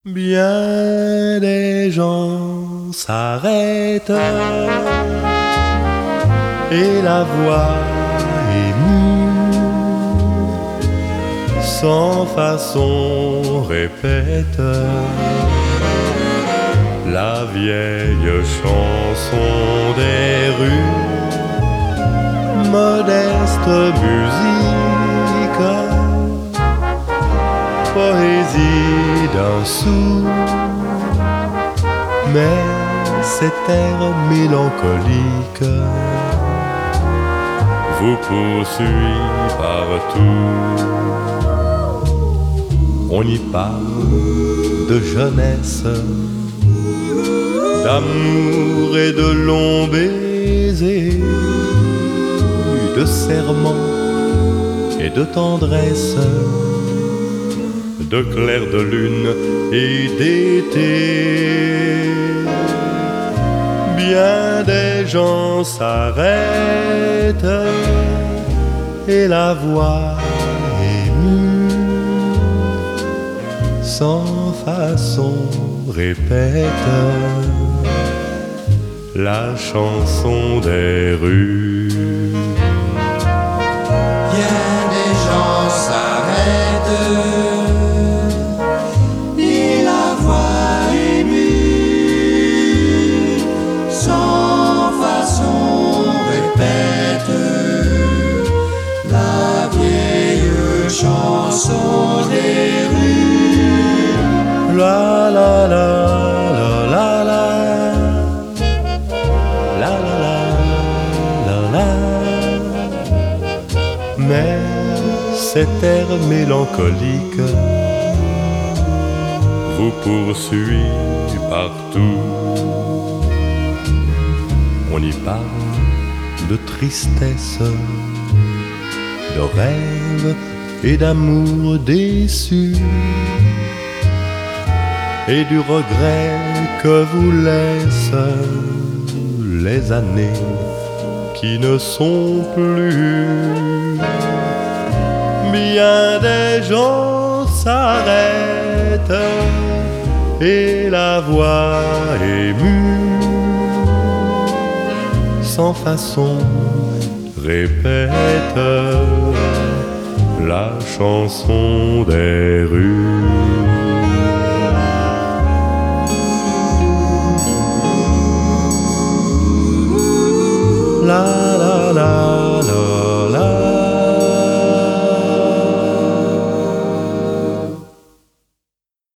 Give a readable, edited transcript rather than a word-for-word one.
Bien des gens s'arrêtent et la voix émue, sans façon répète la vieille chanson des rues, modeste musique, poésie d'un sou, mais cet air mélancolique vous poursuit partout. On y parle de jeunesse, d'amour et de longs baisers, de serments et de tendresse, de clair de lune et d'été. Bien des gens s'arrêtent et la voix émue, sans façon répète la chanson des rues. Bien des gens s'arrêtent et la voix émue, sans façon répète la vieille chanson des rues. La la la la la la la la la la. Mais cet air mélancolique vous poursuit partout. On y parle de tristesse, de rêve et d'amour déçu, et du regret que vous laissent les années qui ne sont plus. Bien des gens s'arrêtent et la voix émue, sans façon répète la chanson des rues.